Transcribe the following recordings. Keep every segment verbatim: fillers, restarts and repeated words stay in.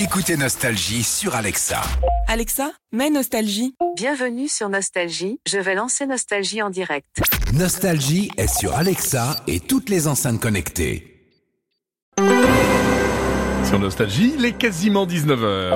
Écoutez Nostalgie sur Alexa. Alexa, mets Nostalgie. Bienvenue sur Nostalgie, je vais lancer Nostalgie en direct. Nostalgie est sur Alexa et toutes les enceintes connectées. Sur Nostalgie, il est quasiment dix-neuf heures.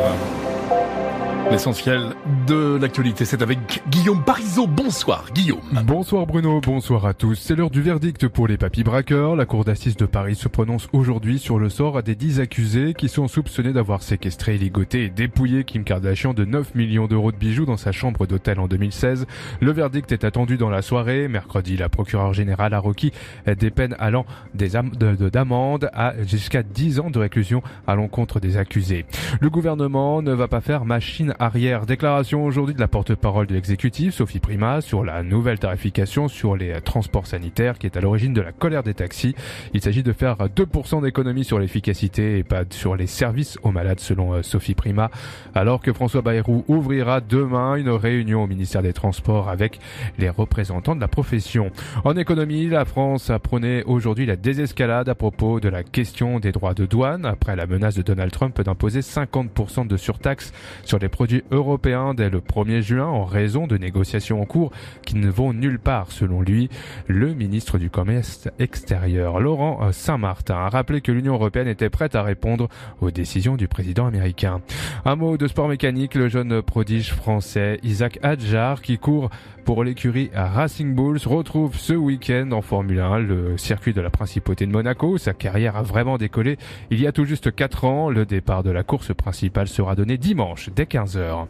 L'essentiel de l'actualité, c'est avec Guillaume Parisot. Bonsoir Guillaume. Bonsoir Bruno, bonsoir à tous. C'est l'heure du verdict pour les papis braqueurs. La cour d'assises de Paris se prononce aujourd'hui sur le sort des dix accusés qui sont soupçonnés d'avoir séquestré, ligoté et dépouillé Kim Kardashian de neuf millions d'euros de bijoux dans sa chambre d'hôtel en deux mille seize. Le verdict est attendu dans la soirée. Mercredi, la procureure générale a requis des peines allant des am- de, de, d'amende à jusqu'à dix ans de réclusion à l'encontre des accusés. Le gouvernement ne va pas faire machine arrière. Déclaration aujourd'hui de la porte-parole de l'exécutif, Sophie Primas, sur la nouvelle tarification sur les transports sanitaires qui est à l'origine de la colère des taxis. Il s'agit de faire deux pour cent d'économie sur l'efficacité et pas sur les services aux malades, selon Sophie Primas. Alors que François Bayrou ouvrira demain une réunion au ministère des Transports avec les représentants de la profession. En économie, la France a prôné aujourd'hui la désescalade à propos de la question des droits de douane après la menace de Donald Trump d'imposer cinquante pour cent de surtaxe sur les produits européens dès le premier juin en raison de négociations en cours qui ne vont nulle part selon lui. Le ministre du Commerce extérieur, Laurent Saint-Martin, a rappelé que l'Union européenne était prête à répondre aux décisions du président américain. Un mot de sport mécanique, le jeune prodige français Isaac Hadjar qui court pour l'écurie Racing Bulls retrouve ce week-end en Formule un le circuit de la Principauté de Monaco. Sa carrière a vraiment décollé il y a tout juste quatre ans. Le départ de la course principale sera donné dimanche dès quinze heures.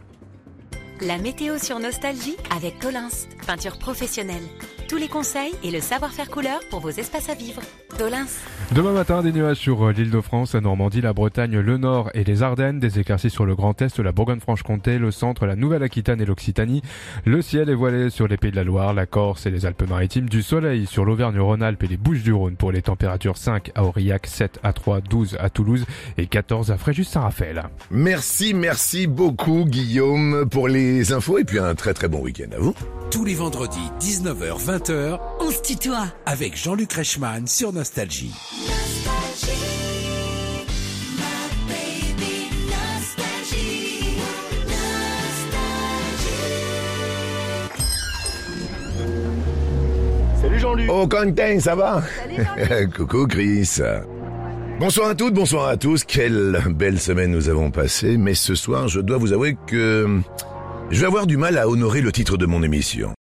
La météo sur Nostalgie avec Dolins, peinture professionnelle. Tous les conseils et le savoir-faire couleur pour vos espaces à vivre. Dolins. Demain matin, des nuages sur l'Île-de-France, la Normandie, la Bretagne, le Nord et les Ardennes. Des éclaircies sur le Grand Est, la Bourgogne-Franche-Comté, le Centre, la Nouvelle-Aquitaine et l'Occitanie. Le ciel est voilé sur les Pays de la Loire, la Corse et les Alpes-Maritimes. Du soleil sur l'Auvergne-Rhône-Alpes et les Bouches-du-Rhône pour les températures cinq à Aurillac, sept à Troyes, douze à Toulouse et quatorze à Fréjus-Saint-Raphaël. Merci, merci beaucoup Guillaume pour les infos et puis un très très bon week-end à vous. Tous les vendredis, dix-neuf heures vingt heures, On se tutoie. avec Jean-Luc Reichmann sur Nostalgie. Salut Jean-Luc. Oh Quentin, ça va? Coucou Chris. Bonsoir à toutes, bonsoir à tous. Quelle belle semaine nous avons passée. Mais ce soir, je dois vous avouer que je vais avoir du mal à honorer le titre de mon émission.